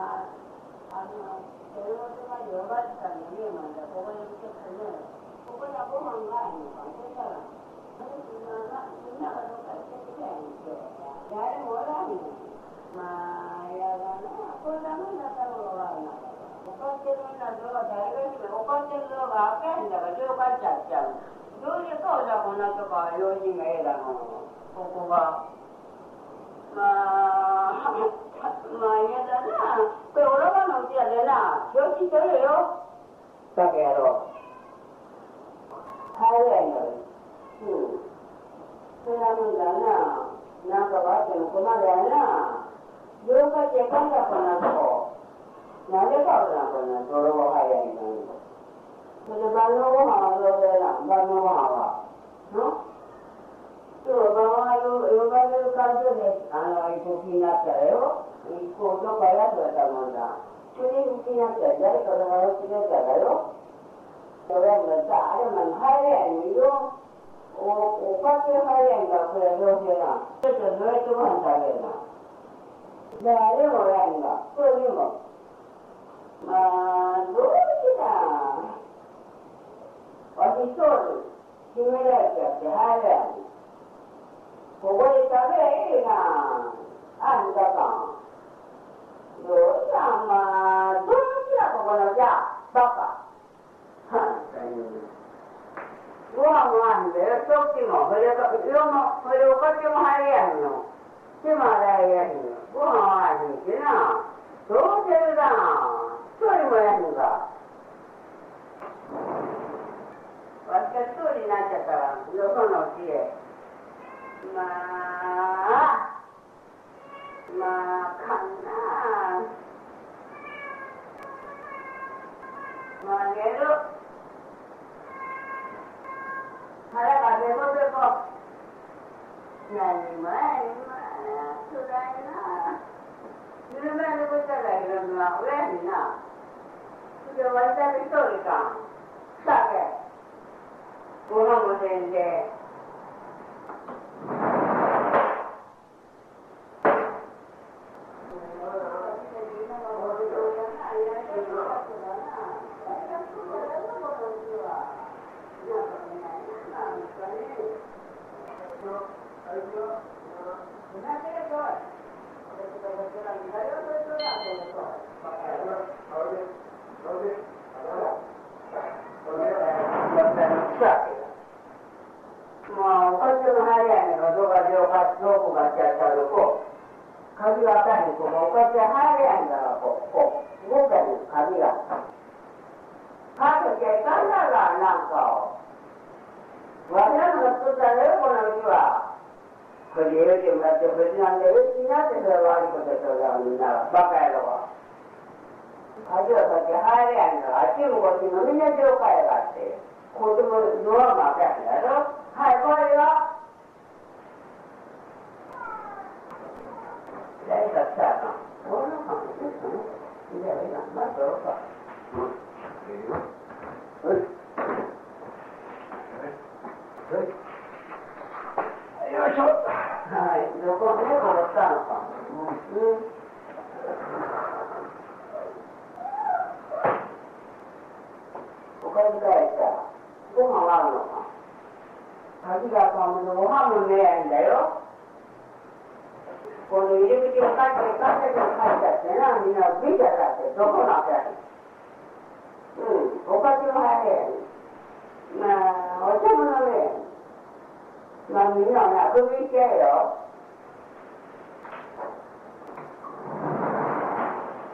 배우가 여러 가지 있다는 얘기만 해. 그거 이렇게 쓰면, 그거야 보면 거 아니까, 괜찮아. 누나가 좀 가르쳐주게 아니지. 야를 뭐라니? 마야가나, 그러면 나타나고 가나. 오빠들은 나도 다이거니까, 오빠들도 앞에 한다가 저가 짰잖아. 요리 꺼자고 나서가 요즘에 애라고. 그거가, 얘들아, 그 올라가는 어디야 되나? 여기 들어요? 저기로. 하여행을. 그러면 나나, 나가 봤으면 그만이야. 여기가 제간 잡고 나서, 나래가 오라고는 도로고 하여행을. 근데 말로고 하고 되나? 말로고 하고. 어? 또, 요가를 가져내, 이거 기났어요? 이거 또 가야 되다만다. 그게 기났어요? 그러면 어떻게 되나요? 그러면 다르면 하얀이요? 오빠들 하얀가? 그래, 요새나. 그래서 너희 좀 한다잖아. 나를 모양인가? 그러니 뭐. 노시다. 어디 소리? 힘을 때 하얀. 그거에 따라 애가 안 가봐. 너야마 돈이라고 그러자. 바빠. 뭐하면 썩지 뭐. 그래가 좀 하야요. 좀 알아야요. 뭐하지나. 더 되다. 소리 뭐야는가. 완전 소리 나셨다. 너건 어디에? 칸나. 얘로 하나가 되고 나니만 수다이나 이러면 누구 있다가 이러면 왜 했나? 그게 완전히 소리가 싸게 뭐하면 되는데 가지가 다니고 뭐까지 하야 한다고 꼭 못가지 가지가 가서 게 깐다가 안 나고 와이라는 것도 보는 거야. 그게 여기 맞죠? 그지한데 왜 지나서 와리고 저러나 바꿔야 와. 가져서 게 하야 한다. 아침 먹었지 너는 저 가야 갔지. 고등어 누워 막아야로 할 거예요. Lei stata buona lei ma però io so lo conosco lo stampa o questa come vanno 가지가 가면 뭐 하면 내야 한다요? 오늘 이렇게 까지 가잖아. 니나 비자라대. 너무 나쁘다. 똑같이 해야 돼. 어쩌면 왜? 난 니나 그거 있어요.